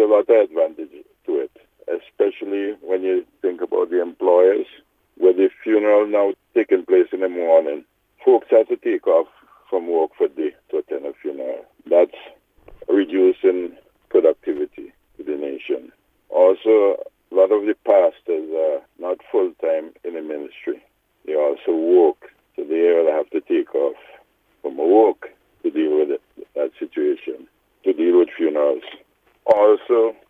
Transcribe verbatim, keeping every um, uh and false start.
a lot of advantages to it, especially when you think about the employers, where the funeral now taking place in the morning. Folks have to take off from work for the day to attend a funeral. That's reducing productivity to the nation. Also, a lot of the pastors are not full-time in the ministry. They also work, so they will have to take off from work to deal with it, that situation, to deal with funerals. Also,